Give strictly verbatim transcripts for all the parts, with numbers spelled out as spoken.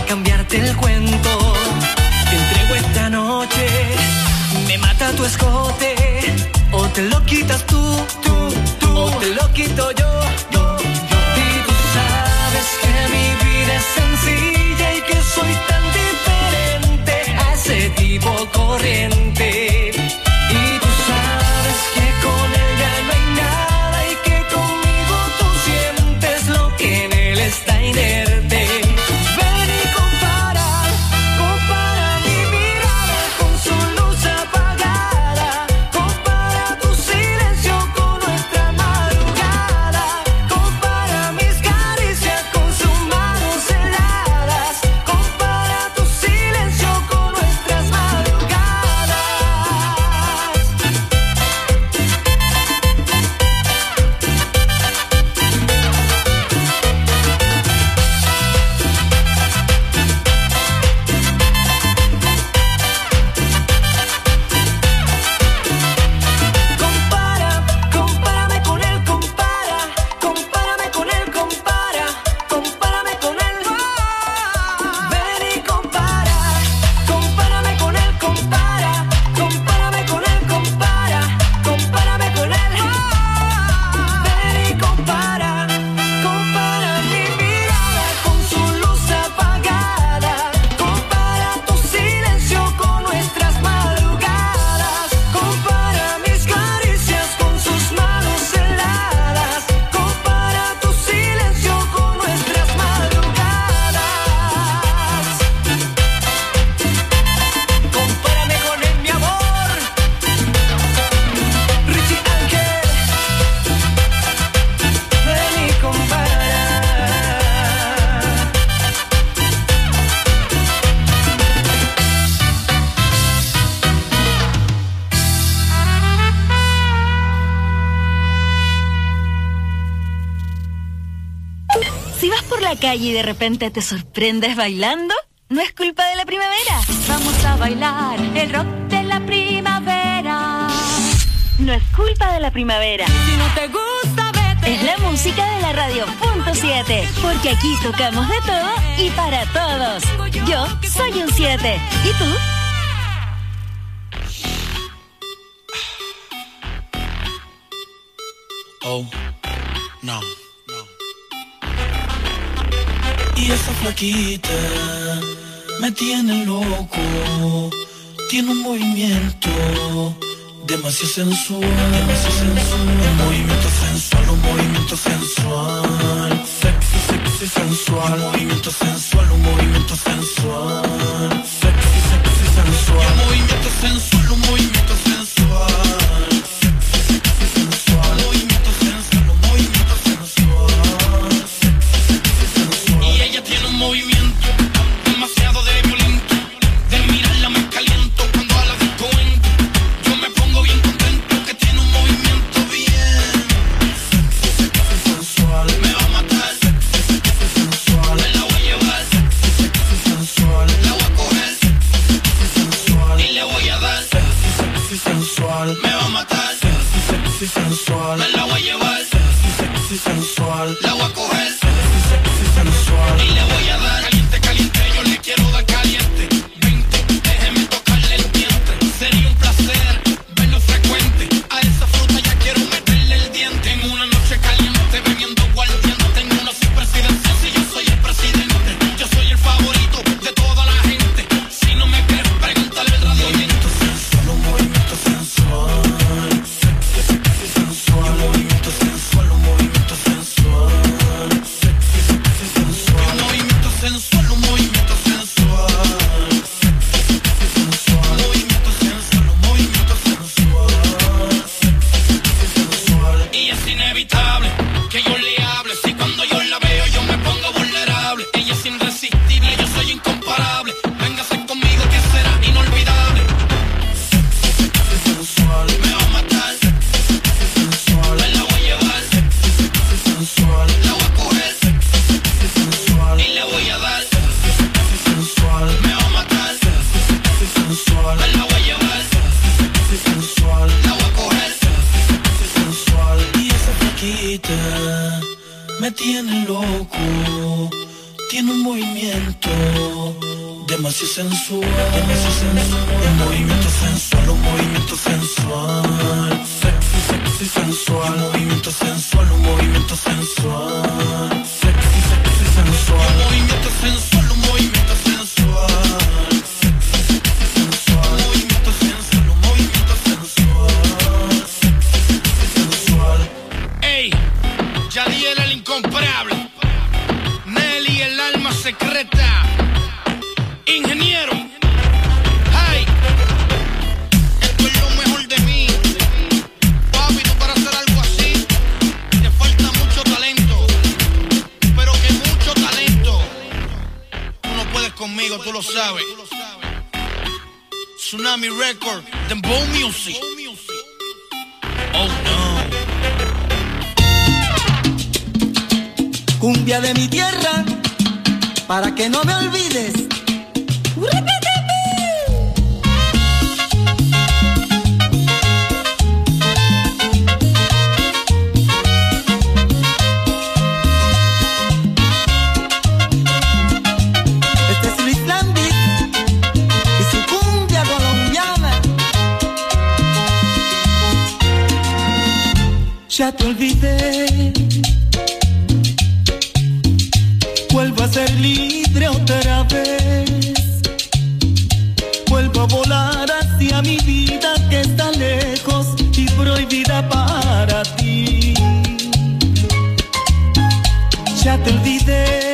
cambiarte el cuento. Te entrego esta noche, me mata tu escote. O te lo quitas tú, tú, tú, o te lo quito yo, yo, yo. Y tú sabes que mi vida es sencilla y que soy tan diferente a ese tipo corriente. Y tú sabes que con él ya no hay nada y que conmigo tú sientes lo que en él está inerte. Ven y compara, compara mi mirada con su luz apagada. Compara tu silencio con nuestra madrugada. Compara mis caricias con sus manos heladas. Compara tu silencio con nuestras madrugadas. Compara, compárame con él, compara. Compárame con él, compara. Compárame con él. Ven y compara. Compárame con él, compara. Compárame con él, compara. Compárame con él. Ven y compara. Compara mi mirada con su luz apagada. Compara tu silencio con nuestras madrugadas. Compara mis caricias con sus manos heladas. Compara tu silencio con nuestras madrugadas. Compárame con él, mi amor. Richie Ángel. Ven y compara. Si vas por la calle y de repente te sorprendes bailando, no es culpa de la primavera. Vamos a bailar el rock de la primavera. No es culpa de la primavera. Si no te gusta, vete. Es la música de la radio punto siete, porque aquí tocamos de todo y para todos. Yo soy un siete. ¿Y tú? Oh, no, no. Y esa flaquita me tiene loco. Tiene un movimiento demasiado sensual, demasiado sensual. Un movimiento sensual, un movimiento sensual. Sexy, sexy, sensual. Un movimiento sensual, un movimiento sensual. Sexy, sexy, sensual. Un movimiento sensual, un movimiento sensual. Sexy, sexy, sensual. Un movimiento sensual, un movimiento sensual. Sexy, sexy, sensual. Y ella tiene un movimiento demasiado de violento. De mirarla me caliento cuando a la disco entro. Yo me pongo bien contento que tiene un movimiento bien. Sexy, sexy, sensual. Me va a matar. Sexy, sexy, sensual. Me la voy a llevar. Sexy, demasiado sensual, demasiado sensual. Un movimiento sensual, un movimiento sensual. Sexy, sexy, sensual. Un movimiento sensual, un movimiento sensual. Sexy, sexy, sensual. Un movimiento sensual, un movimiento sensual. Sexy, sexy, sensual. Un movimiento sensual, un movimiento sensual. Sexy, sexy, sensual. Ey, Yadiel el incomparable. Nelly el alma secreta. Ingeniero, hey, esto es lo mejor de mí. Papi, tú para hacer algo así te falta mucho talento, pero que mucho talento. Tú no puedes conmigo, tú lo sabes. Tsunami Record, Dembow Music. Oh no. Cumbia de mi tierra, para que no me olvides. Este es Luis Landi y su cumbia colombiana. Ya te olvidé, vuelvo a ser libre otra vez. Vuelvo a volar hacia mi vida que está lejos y prohibida para ti. Ya te olvidé,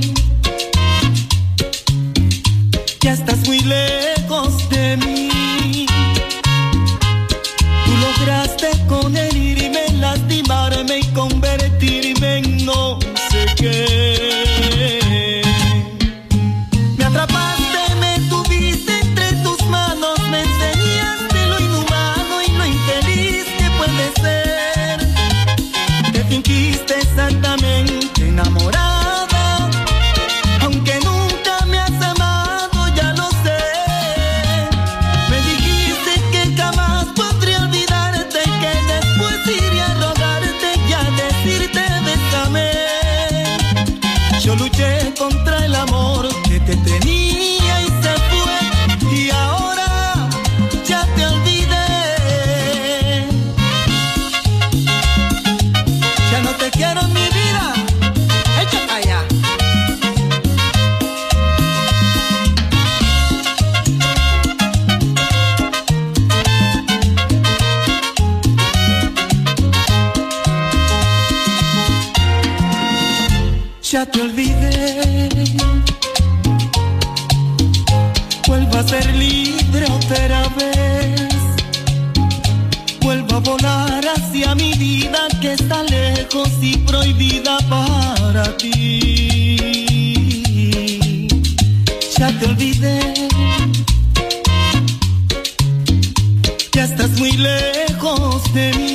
ya estás muy lejos de mí. Tú lograste con herirme, lastimarme y convertirme en no sé qué. Me atrapaste, me tuviste entre tus manos, me enseñaste lo inhumano y lo infeliz que puede ser. Te fingiste exactamente enamorada, aunque nunca me has amado, ya lo sé. Me dijiste que jamás podría olvidarte, que después iría a rogarte y a decirte bésame. Yo luché contra el amor que te tenía y se fue, y ahora ya te olvidé. Ya no te quiero en mi vida, echa para allá. Ya te olvidé, vuelvo a ser libre otra vez. Vuelvo a volar hacia mi vida que está lejos y prohibida para ti. Ya te olvidé, ya estás muy lejos de mí.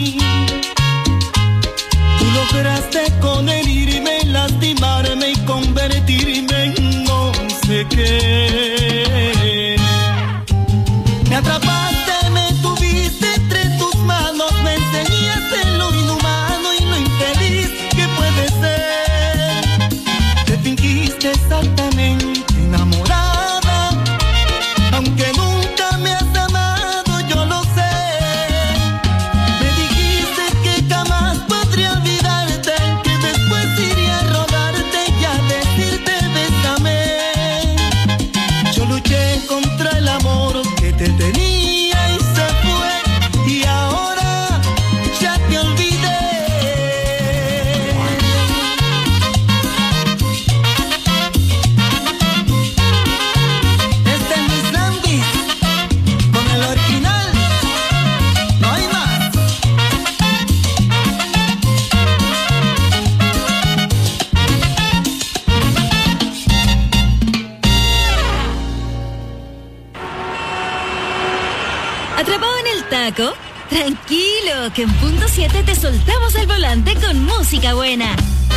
Tú lograste con herirme, lastimarme y convertirme en no sé qué. Me atrapaste, me tuviste entre tus manos, me enseñaste lo inhumano y lo infeliz que puede ser. Te fingiste exactamente enamorada, aunque nunca me has amado, yo lo sé. Me dijiste que jamás podría olvidarte, que después iría a rogarte y a decirte bésame. Yo luché contra el amor que te tenía y se fue, y ahora ya te olvidé. Este es Luis Landi con el original, no hay más. ¿Atrapado en el taco? Tranquilo, que en punto siete te soltamos el volante con música buena.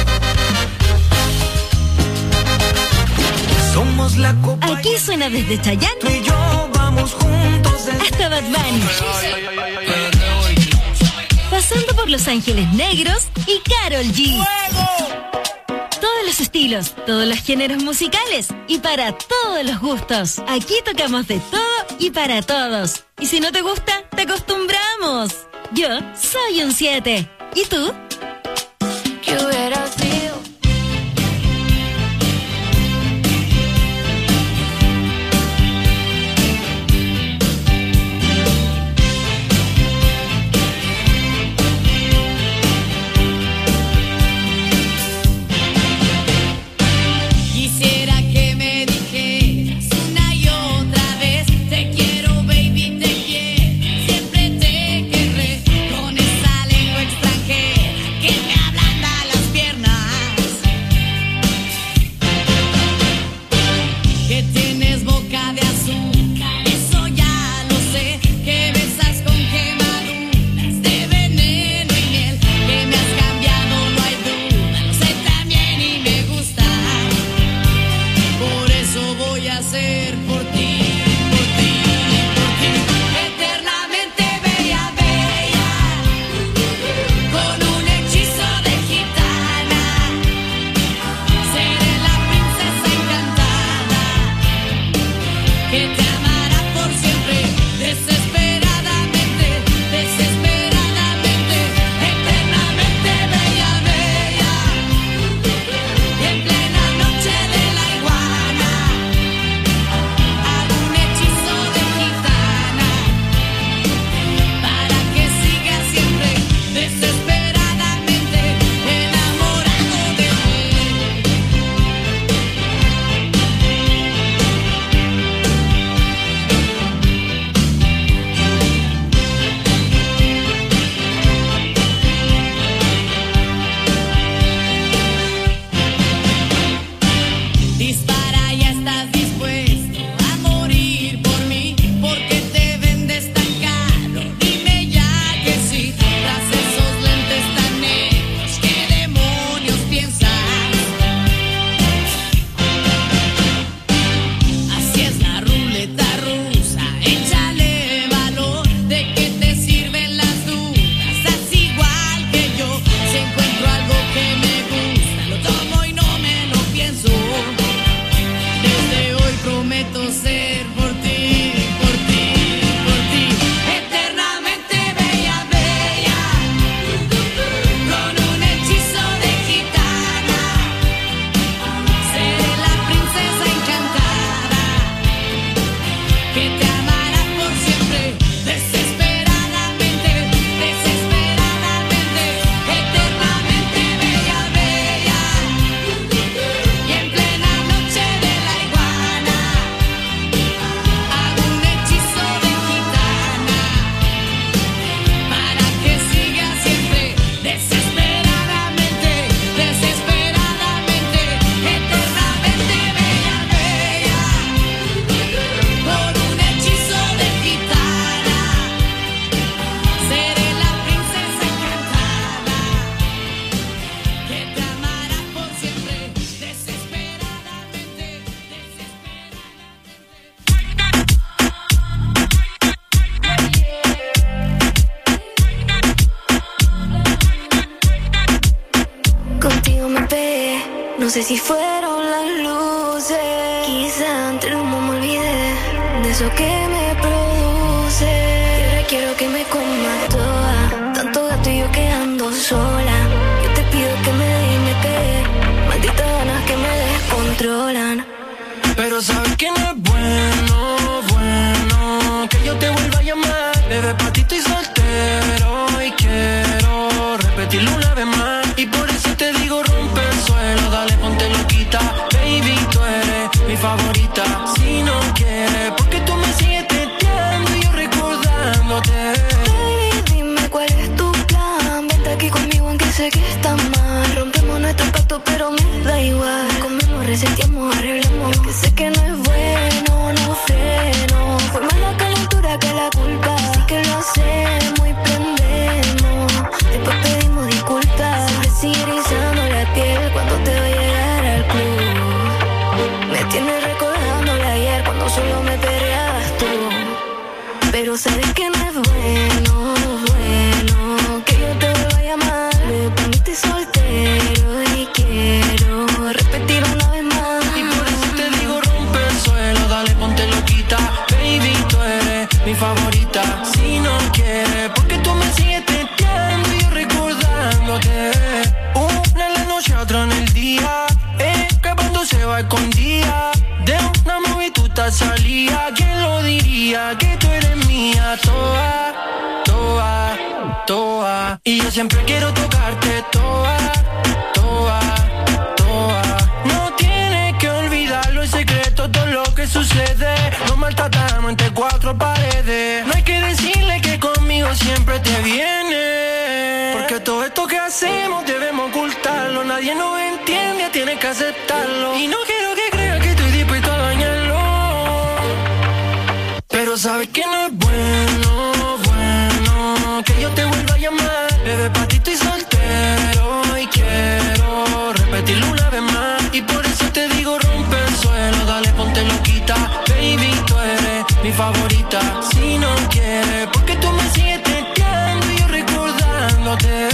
Somos la copa. Aquí suena desde Chayanne Tú y yo vamos juntos hasta Bad Bunny, pasando por Los Ángeles Negros y Karol G. Todas los estilos, todos los géneros musicales y para todos los gustos. Aquí tocamos de todo y para todos. Y si no te gusta, te acostumbramos. Yo soy un siete. ¿Y tú? ¿Qué hubiera sido? No sé si fueron las luces, quizá ante el humo me olvidé de eso que me produce. Y ahora quiero que me coma toda, tanto gato y yo quedando sola. Yo te pido que me dé y me quede, malditas ganas que me descontrolan. Pero sabes que no es bueno, bueno que yo te vuelva a llamar. Bebé, pa' ti estoy soltero y quiero repetirlo una vez más. Y por eso te digo rompe el suelo, dale ponte loquita. Baby, tú eres mi favorita. Si no quieres, porque tú me sigues teteando y yo recordándote. Baby, dime cuál es tu plan. Vente aquí conmigo aunque sé que está mal. Rompemos nuestro pacto pero me da igual. Comemos, reseteamos, arreglamos. Que sé que no es bueno, no freno. Fue más la calentura que la culpa. Así que lo hacemos y prendemos. Después pedimos disculpas. Siempre sigue erizando la piel cuando te va a llegar al club. Me tienes recordándole ayer cuando solo me peleabas tú. Pero sabes que no es bueno, bueno que yo te vuelva a llamar. Me poniste soltero y quiero favorita. Si no quieres, porque tú me sigues testeando y yo recordándote. Una en la noche, otra en el día, escapándose va escondida. De una movie tú te salía. ¿Quién lo diría? Que tú eres mía. Toa, toa, toa. Y yo siempre quiero tocarte. Toa, toa, toa. No tienes que olvidarlo, el secreto, todo lo que sucede. Nos maltratamos entre cuatro paredes. No hay que decirle que conmigo siempre te viene. Porque todo esto que hacemos debemos ocultarlo. Nadie nos entiende, tienes que aceptarlo. Y no quiero que creas que estoy dispuesto a dañarlo. Pero sabes que no es bueno, bueno que yo te vuelva a llamar. Bebé, pa' ti estoy soltero y quiero repetirlo una vez más. Y por eso te digo, rompe el suelo, dale, ponte loquita. Baby, tú eres mi favorita. Si no quieres, porque tú me sigues testeando y yo recordándote.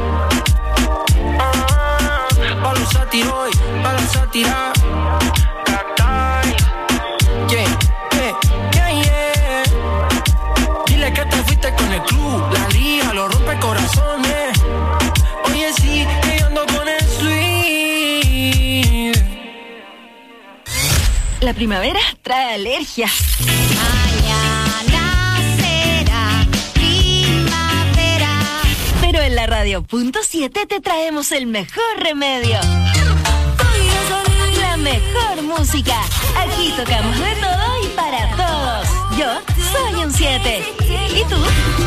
Ah, pa' los sátiros, pa' la sátira. Cacay. Yeah, yeah, yeah, yeah. Dile que te fuiste con el club, la liga, los rompe corazones. Oye, sí, que yo ando con el sweet. La primavera trae alergia. Mañana será primavera. Pero en la radio punto siete te traemos el mejor remedio. La mejor música. Aquí tocamos de todo y para todos. Yo soy un siete. ¿Y tú?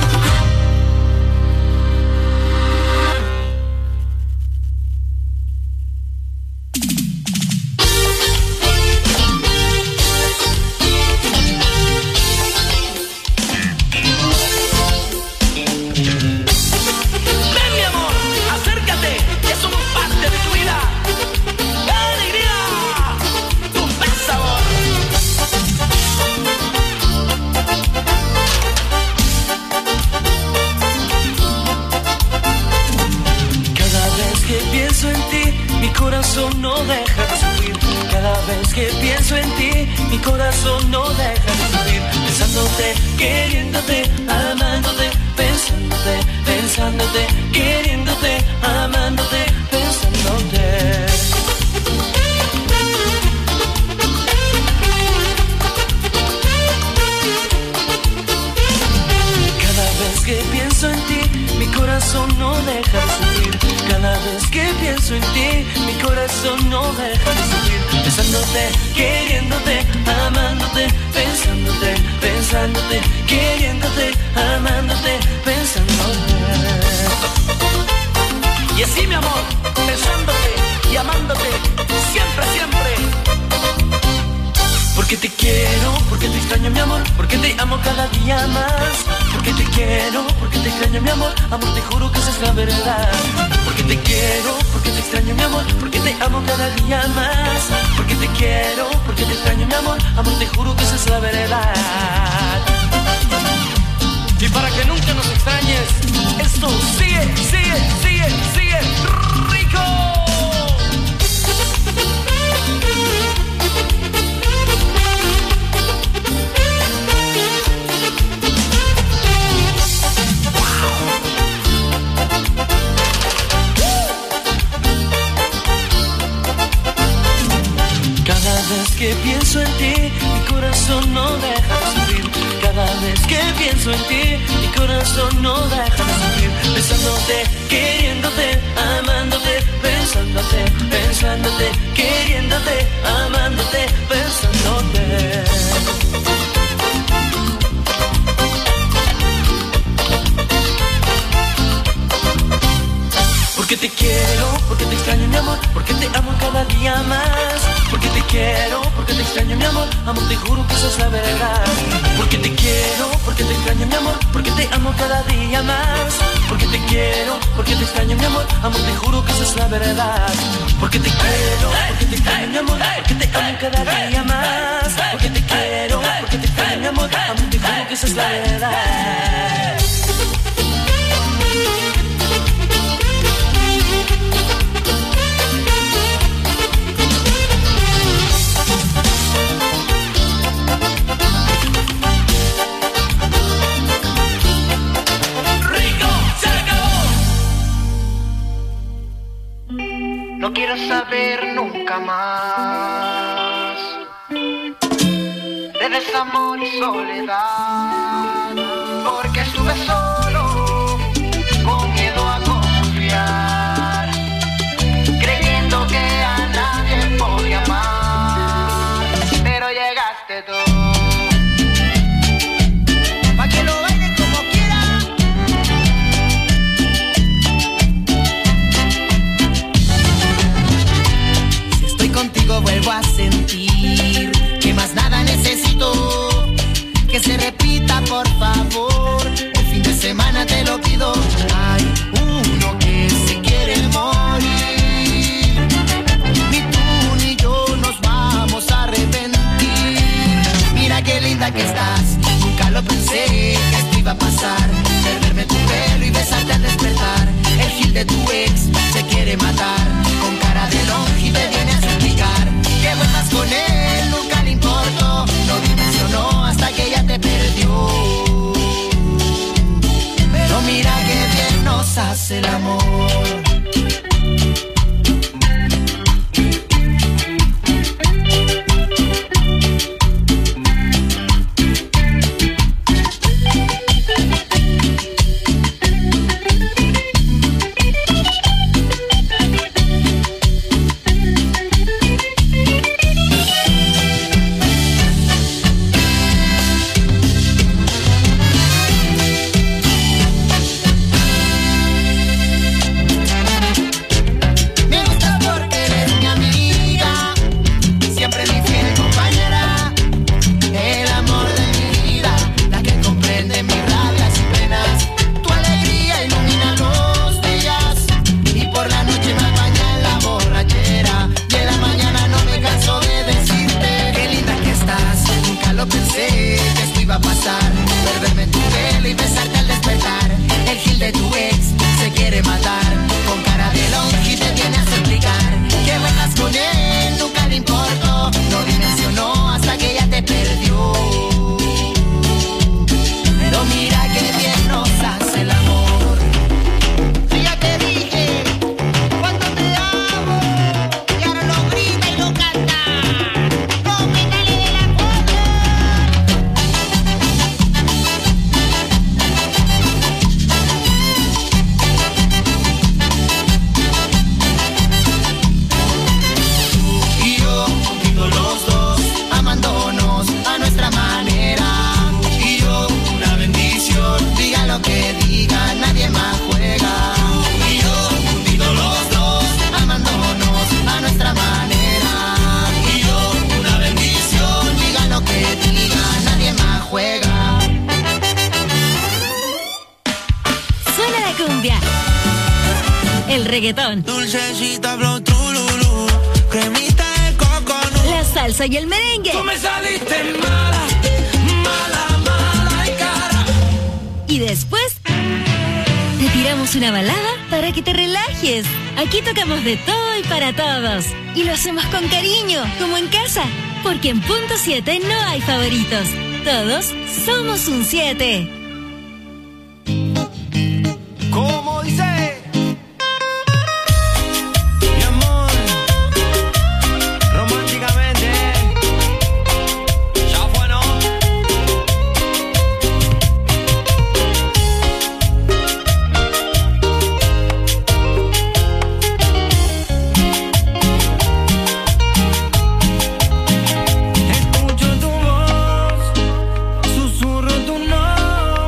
No deja de sufrir. Cada vez que pienso en ti, mi corazón no deja de sufrir. Pensándote, queriéndote, amándote, pensándote, pensándote, queriéndote, amándote, pensándote. Cada vez que pienso en ti, mi corazón no deja de sufrir. Cada vez que pienso en ti, mi corazón no deja de sufrir. Pensándote, queriéndote, amándote, pensándote, pensándote, queriéndote, amándote, pensándote. Y así, mi amor, pensándote y amándote, siempre, siempre. Porque te quiero, porque te extraño, mi amor, porque te amo cada día más. Porque te quiero, porque te extraño, mi amor, amor, te juro que esa es la verdad. Porque te quiero, porque te extraño, mi amor, porque te amo cada día más. Porque te quiero, porque te extraño, mi amor, amor, te juro que esa es la verdad. Y para que nunca nos extrañes, esto sigue, sigue, sigue, sigue rico. Cada vez que pienso en ti, mi corazón no deja de sufrir. Cada vez que pienso en ti, mi corazón no deja de sufrir. Pensándote, queriéndote, amándote, pensándote, pensándote, queriéndote, amándote, pensándote. Porque te quiero, porque te extraño, mi amor, porque te amo cada día más. Porque te quiero, porque te extraño, mi amor, amor, te juro que esa es la verdad. Porque te quiero, porque te extraño, mi amor, porque te amo cada día más. Porque te quiero, porque te extraño, mi amor, amor, te juro que esa es la verdad. Porque te quiero, porque te extraño, mi amor, porque te amo cada día más. Porque te quiero, porque te extraño, mi amor, amor, te juro que esa es la verdad. nunca más de desamor y soledad, porque estuve solo, con miedo a confiar, creyendo que a nadie podía amar, pero llegaste tú. Pa' que lo bailen como quieran. Si estoy contigo vuelvo a sentir que más nada necesito, que se repita por favor, el fin de semana te lo pido. Hay uno que se quiere morir, ni tú ni yo nos vamos a arrepentir. Mira qué linda que estás, nunca lo pensé que esto iba a pasar, perderme tu pelo y besarte al despertar. El gil de tu ex se quiere matar, con cara de longe te viene a suplicar que vuelvas con él, nunca le importó, no dimensionó hasta que ella te perdió. Pero mira que bien nos hace el amor. Reggaetón, dulcecita, flow, trululú, cremita de coco, no. La salsa y el merengue. Tú me saliste mala, mala, mala y cara. Y después te tiramos una balada para que te relajes. Aquí tocamos de todo y para todos. Y lo hacemos con cariño, como en casa. Porque en Punto siete no hay favoritos. Todos somos un siete. ¿Cómo dice? Escucho tu voz, susurro tu nombre.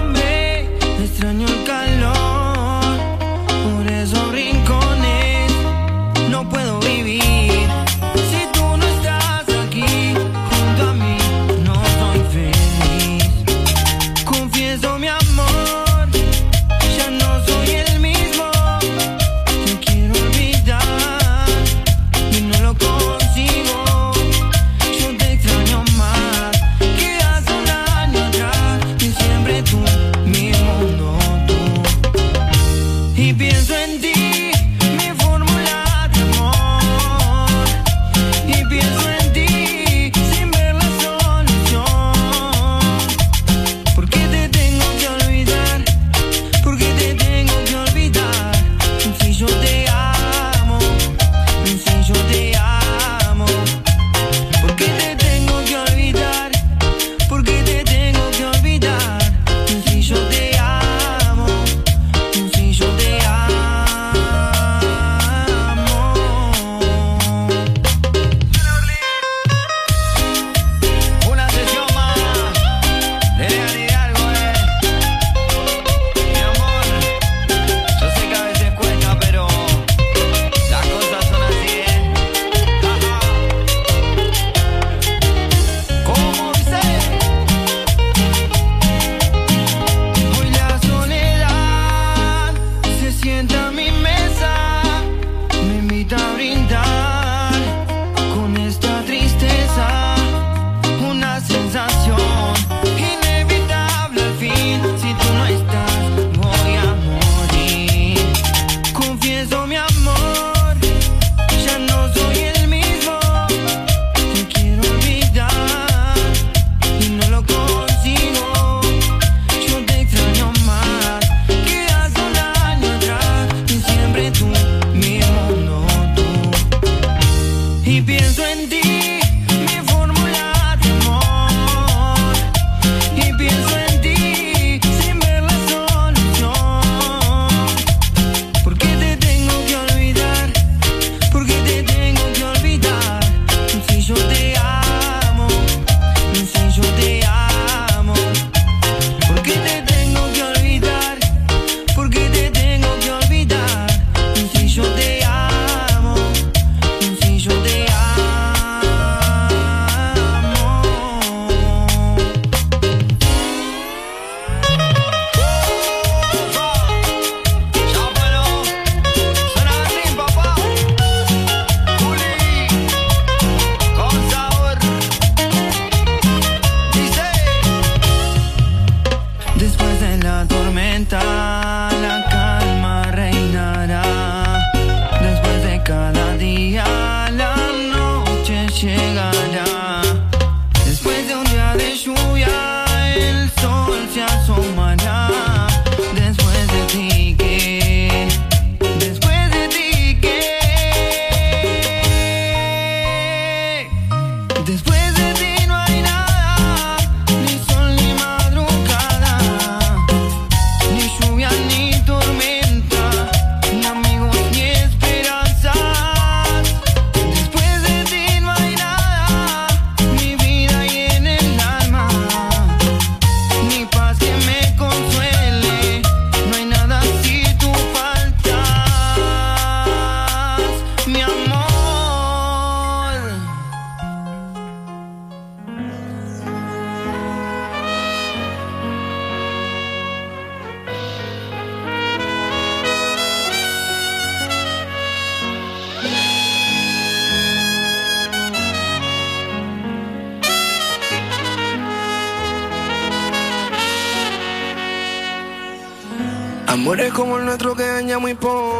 Amores como el nuestro que daña muy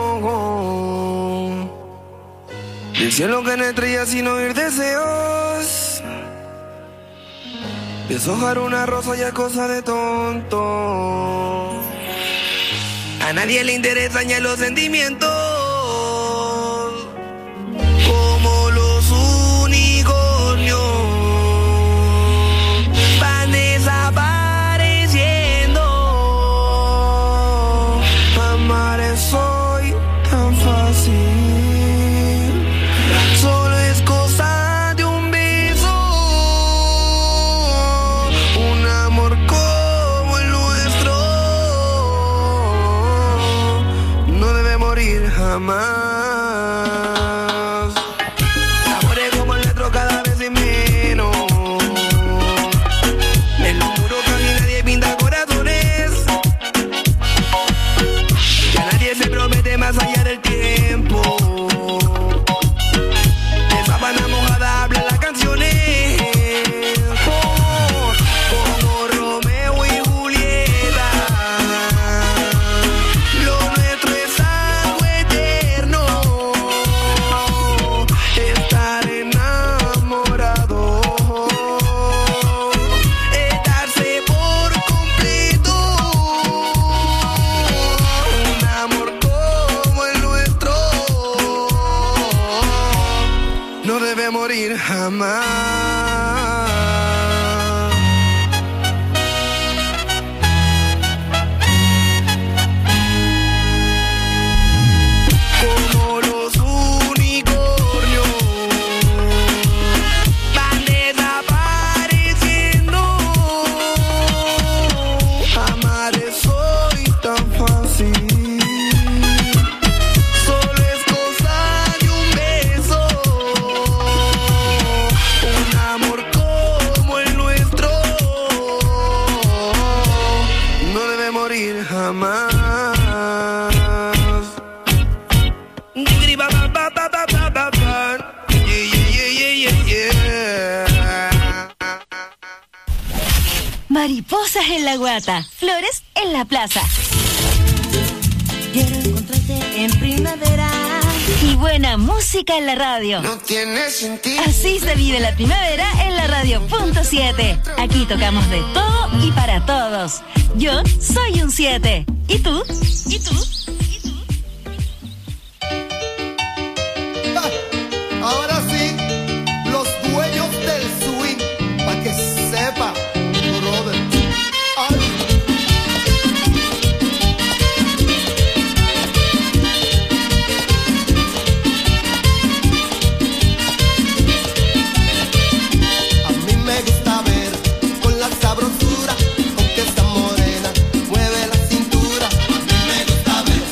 poco. Del cielo que no estrellas sin oír deseos. Deshojar una rosa ya es cosa de tonto. A nadie le interesan ya los sentimientos. Como los unicornios van desapareciendo. Amar es hoy tan fácil. Solo es cosa de un beso. Un amor como el nuestro no debe morir jamás. Amores como el nuestro cada vez es menos. En los muros casi nadie pinta corazones. Ya nadie se promete más allá del tiempo. De sábana mojada hablan las canciones. Oh, como Romeo y Julieta. Lo nuestro es algo eterno. Estar enamorado es darse por completo. Un amor como el nuestro no debe morir jamás. Como los unicornios van desapareciendo. Amar es hoy tan fácil. Solo es cosa de un beso. Un amor como el nuestro no debe morir jamás. Mariposas en la guata, flores en la plaza. Quiero encontrarte en primavera. Y buena música en la radio. No tiene sentido. Así se vive la primavera en la radio punto siete. Aquí tocamos de todo y para todos. Yo soy un siete. ¿Y tú? ¿Y tú? Ah, ahora sí, los dueños del swing, para que sepa, brother. Ay. A mí me gusta ver con la sabrosura con que esta morena mueve la cintura. A mí me gusta ver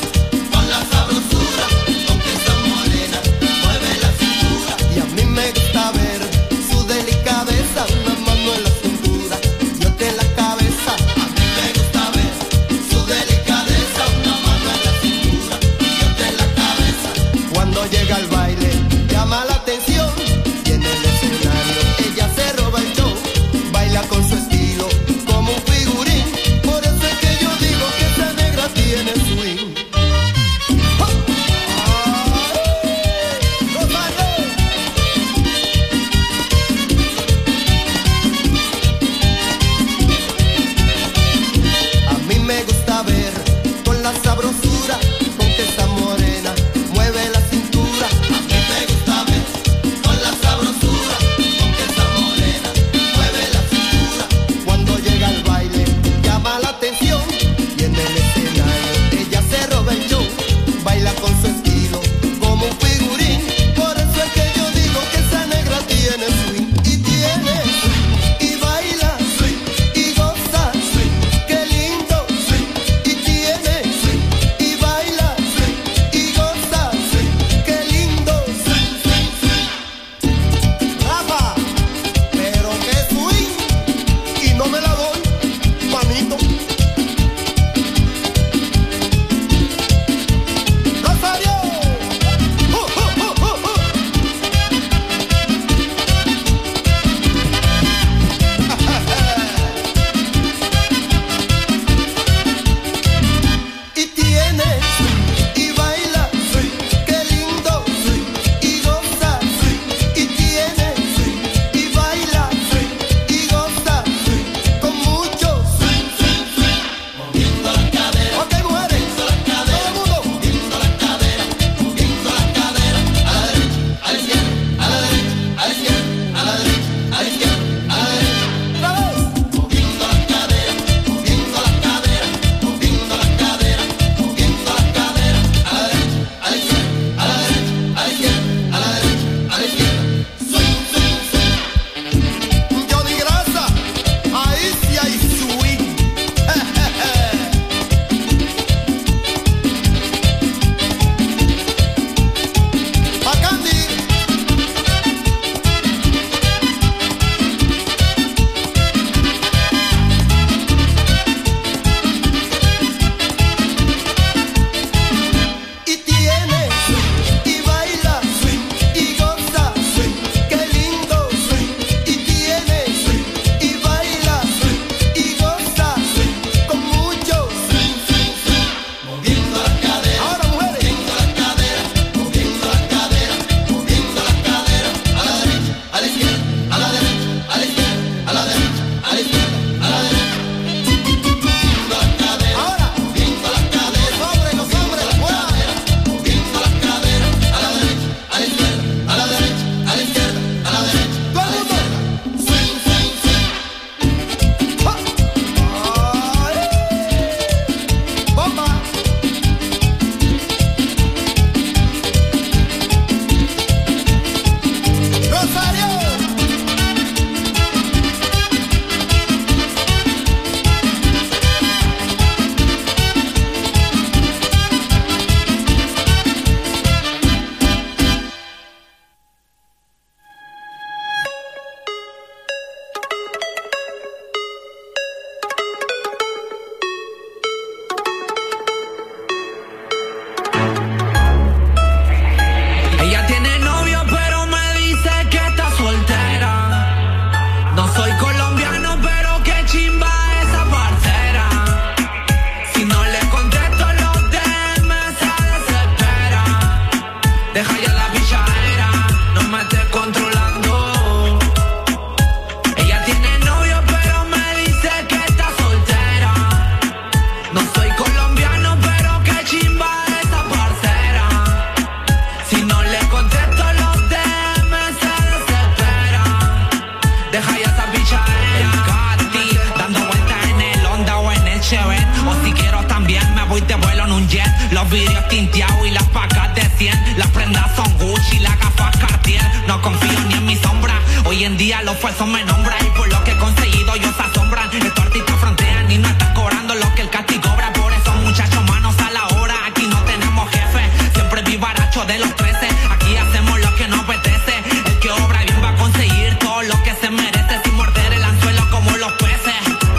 Los vidrios tinteados y las pacas de cien. Las prendas son Gucci, las gafas Cartier. No confío ni en mi sombra. Hoy en día los falsos me nombran. Y por lo que he conseguido ellos se asombran. Estos artistas frontean y no están cobrando lo que el Casti cobra. Por eso muchachos, manos a la hora. Aquí no tenemos jefe. Siempre vivaracho de los trece. Aquí hacemos lo que nos apetece. El que obra bien va a conseguir todo lo que se merece. Sin morder el anzuelo como los peces.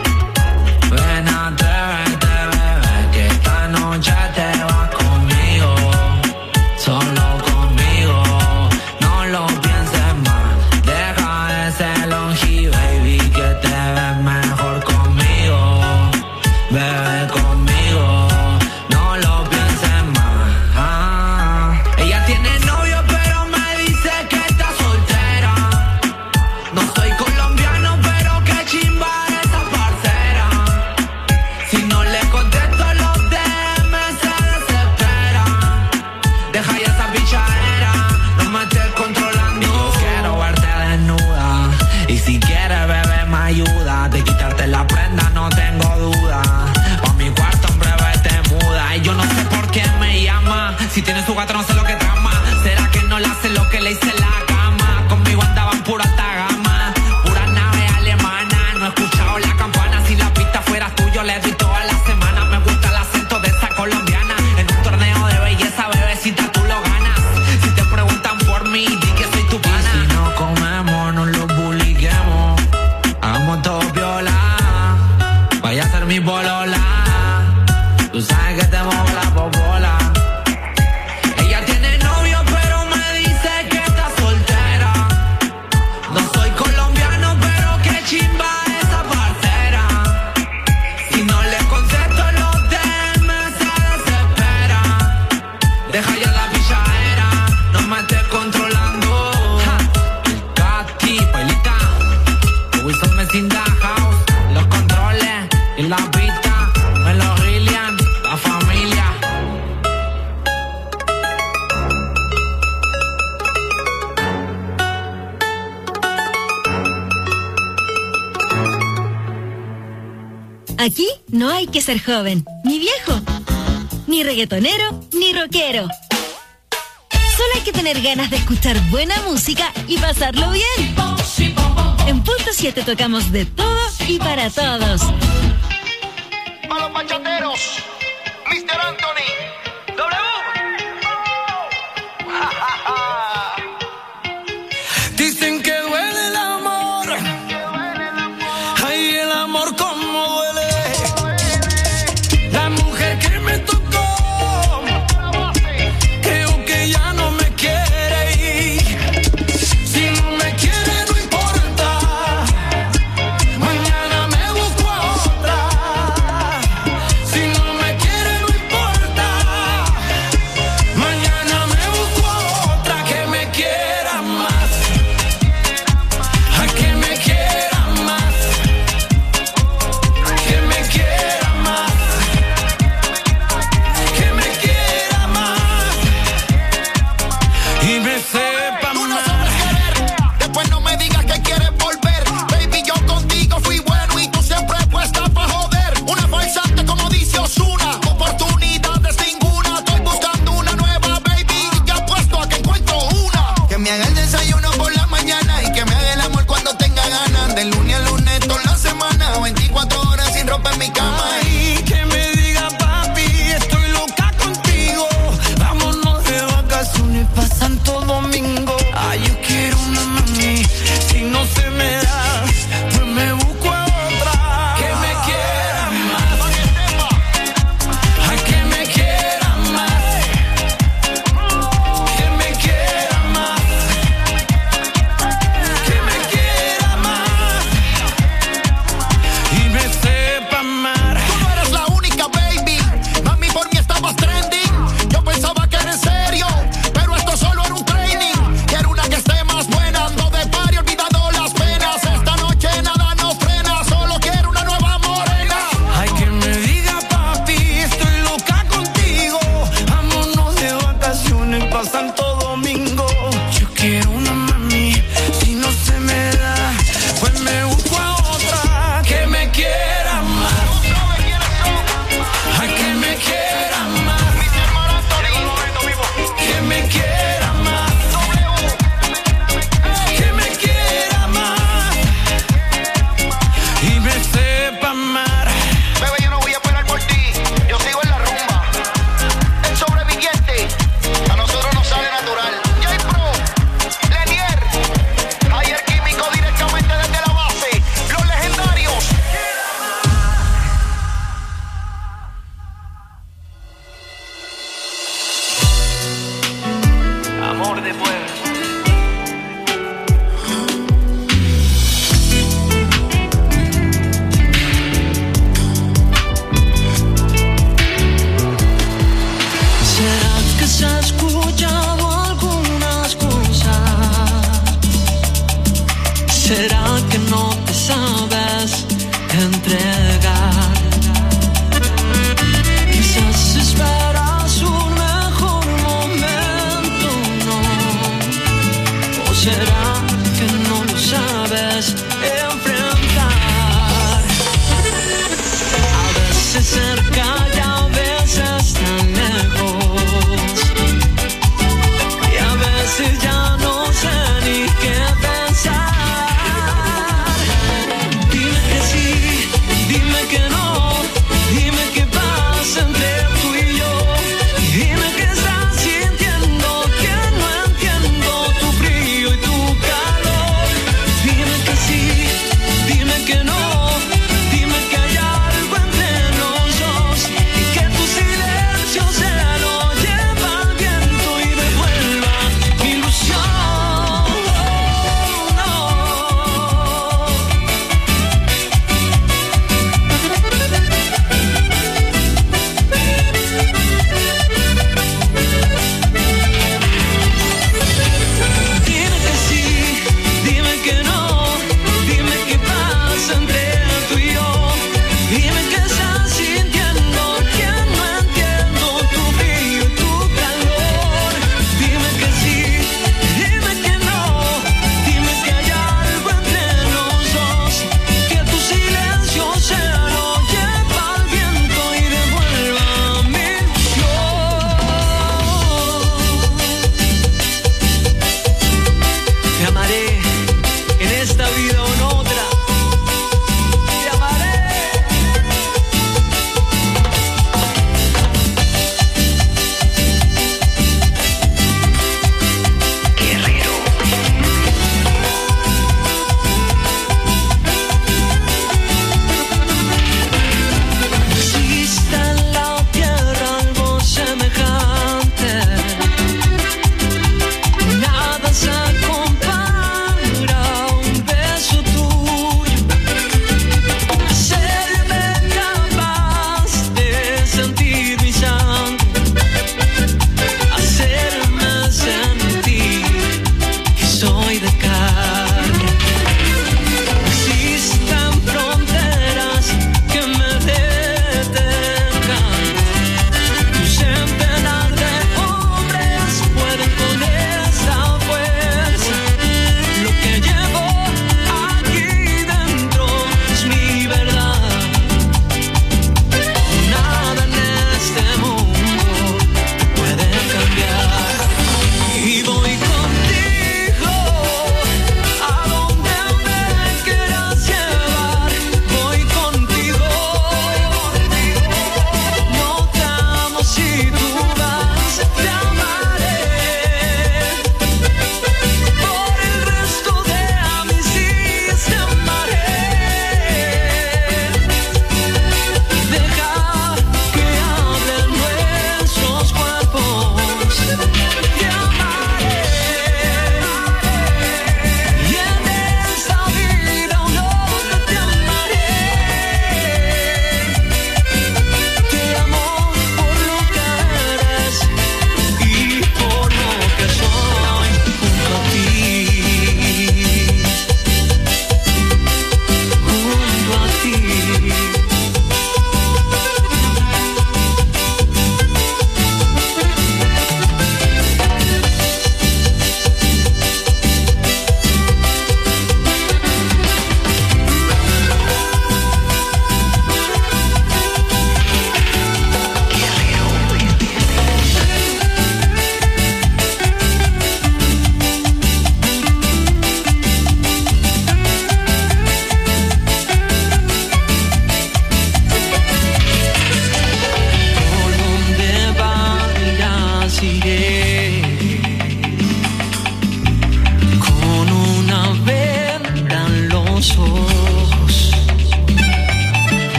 Ven a atreverte, bebé, que esta noche te vas conmigo. Solo conmigo. No lo pienses más. Deja ese longi, baby, que te ves mejor conmigo. Bebe conmigo. No lo pienses más. Ah. Ella tiene novio pero me dice que está soltera. No soy colombiano pero qué chimba esa parcera. Si no le contesto los D M se desespera. Deja ya esa pichadera, no me estés controlando. Yo quiero verte desnuda. Y si quieres, bebé, me ayuda. De quitarte la prenda no tengo duda. Pa' mi cuarto en breve te muda. Y yo no sé por qué me llama. Si tiene su gato no sé lo que trama. ¿Será que no le hace lo que le hice en la cama? Conmigo andaban pura alta gama. Pura nave alemana. No he escuchado la campana. Si la pista fuera tuyo le doy toda la semana. Me gusta el acento de esa colombiana. En un torneo de belleza, bebecita, tú lo ganas. Si te preguntan por mí, di que soy tu pana. Si no comemos, no lo publiquemos. Hagamos todo viola. Vaya a ser mi bolola. Tú sabes que te muevo la popola. Ella tiene novio pero me dice que está soltera. No soy colombiano pero qué chimba esa parcera. Si no le contesto los D M se desespera. Deja ya la pichadera, no me estés controlando. Ja. El Casti, Pailita, Wilson Mesinda House. Los controles y la pista, me lo Rillian, la familia. Aquí no hay que ser joven, ni viejo, ni reggaetonero, ni rockero. Solo hay que tener ganas de escuchar buena música y pasarlo bien. En Punto siete tocamos de todo y para todos. A los bachateros, mister Anthony, W. Dicen que duele el amor. Ay, el amor como duele. La mujer que me tocó, creo que ya no me quiere ir. Si no me quiere no importa. Mañana me busco a otra. Si no me quiere no importa. entregar. Quizás esperas un mejor momento, ¿no? ¿O será que no lo sabes enfrentar? A veces cerca y a veces tan lejos, y a veces ya no sé ni qué pensar. Dime que sí, dime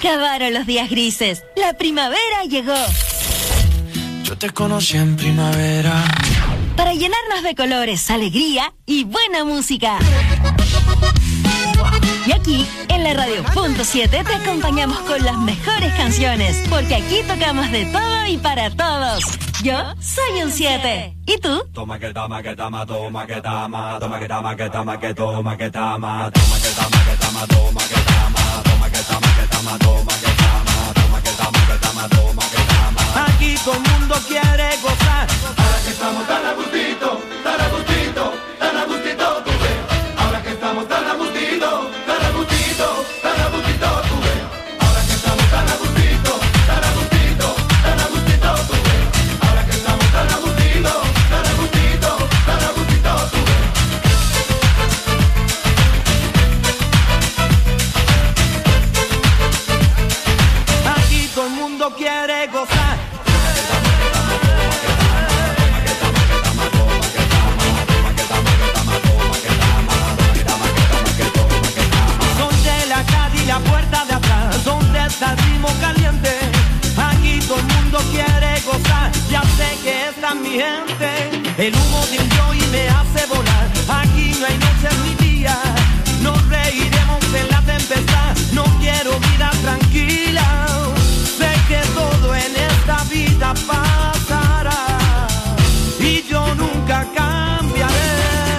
acabaron los días grises. La primavera llegó. Yo te conocí en primavera. Para llenarnos de colores, alegría y buena música. Y aquí, en la Radio Punto siete, te acompañamos con las mejores canciones, porque aquí tocamos de todo y para todos. Yo soy un siete. ¿Y tú? Toma que tama que tama, toma que tama, toma que tama que tama que toma que tama, toma que tama que tama, toma que tama, toma que tama que tama, toma que tama, toma que tama que tama, toma que tama. Aquí todo el mundo quiere gozar. Ahora que estamos tan a gustito, tan a gustito, tan a gustito, tú ves. Ahora que estamos tan a gustito, tan a gustito, tan a gustito, tú ves. Ahora que estamos tan a gustito, tan a gustito, tan a gustito, tú ves. Ahora que estamos tan a gustito, tan a gustito, tan a gustito, tú ves. Aquí todo el mundo quiere gozar. La puerta de atrás, donde está el ritmo caliente. Aquí todo el mundo quiere gozar. Ya sé que esta es mi gente. El humo de un joy me hace volar. Aquí no hay noches ni días. Nos reiremos en la tempestad. No quiero vida tranquila. Sé que todo en esta vida pasará. Y yo nunca cambiaré.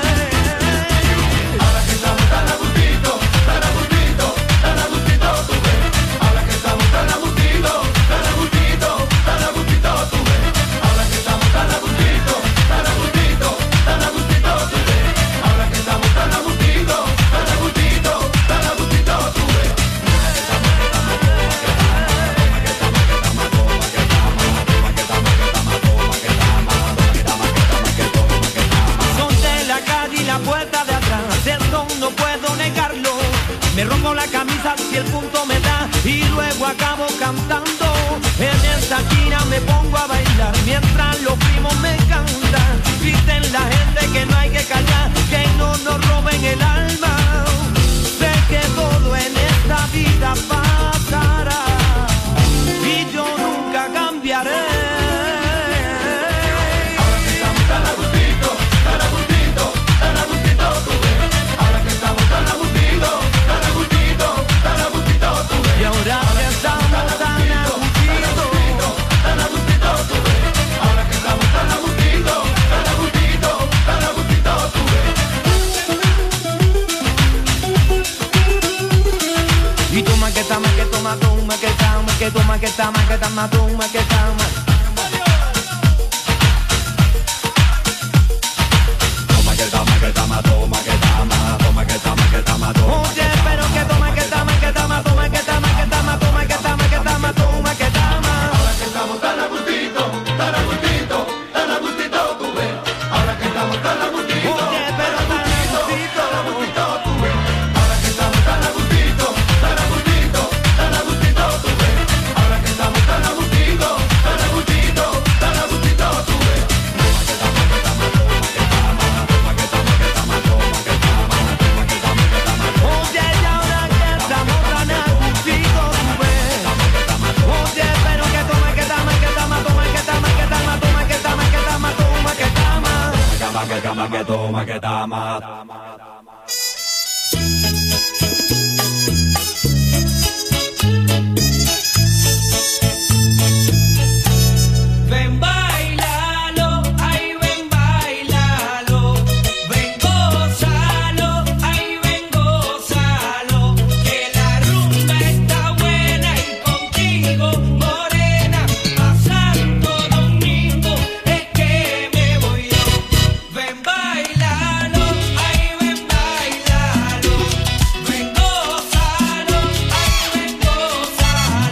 Me rompo la camisa si el punto me da y luego acabo cantando. En esta esquina me pongo a bailar mientras los primos me cantan. Dicen la gente que no hay que callar, que no nos roben el alma. Sé que todo en esta vida pasará y yo nunca cambiaré. Ahora que estamos tan a gustito, tan a gustito, tan a gustito, tú ves. Ahora que estamos tan a gustito, tan a gustito, tan a gustito, tú ves. Y ahora que estamos tan a gustito, tan a gustito, tú ves. Ahora que estamos tan a gustito, tan a gustito, tan a gustito, tú ves. Y toma que tama, que toma, toma, que tama, que toma, que tama, que tama, toma, que tama. Toma que tama que tama, toma que tama, toma que tama que tama, toma. Oye, pero que toma, que tama, que tama, toma, que tama, que tama, toma, que tama, que tama, toma, que tama. Ahora que estamos tan a gustito, tan a gustito, tan a gustito, tú ves. Ahora que estamos tan a gustito. Oye, pero tan a gustito, tan a gustito, tú ves. Ahora que estamos tan a gustito, tan a gustito, tan a gustito, tú ves. Ahora que estamos tan a gustito, tan a gustito, tan a gustito, tú ves. oye, y ahora que estamos tan a gustito, tú ves. Oye, pero que toma, que tama, que tama, toma, que tama, que tama, toma, que tama, que tama, toma, que tama. Tama que tama que toma que tama. Ven, bailalo, ay, ven, bailalo. Ven, gózalo, ay, ven, gózalo. Que la rumba está buena y contigo, morena, a Santo Domingo es que me voy yo. Ven, bailalo, ay, ven, bailalo. Ven, gózalo, ay, ven, gózalo.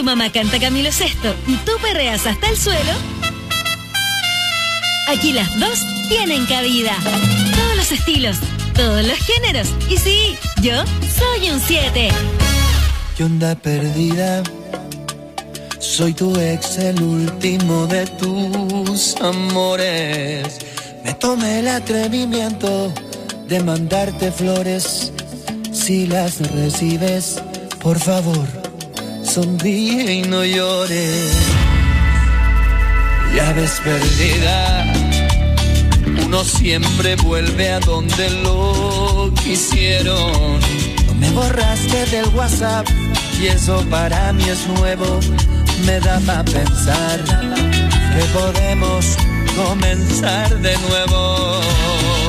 mamá canta Camilo Sesto y tú perreas hasta el suelo, aquí las dos tienen cabida. Todos los estilos, todos los géneros. Y sí, yo soy un siete. ¿Qué onda perdida? Soy tu ex, el último de tus amores. Me tomé el atrevimiento de mandarte flores. Si las recibes, por favor, sonríe y no llores. Ya ves perdida, uno siempre vuelve a donde lo quisieron. No me borraste del WhatsApp y eso para mí es nuevo. Me da para pensar que podemos comenzar de nuevo.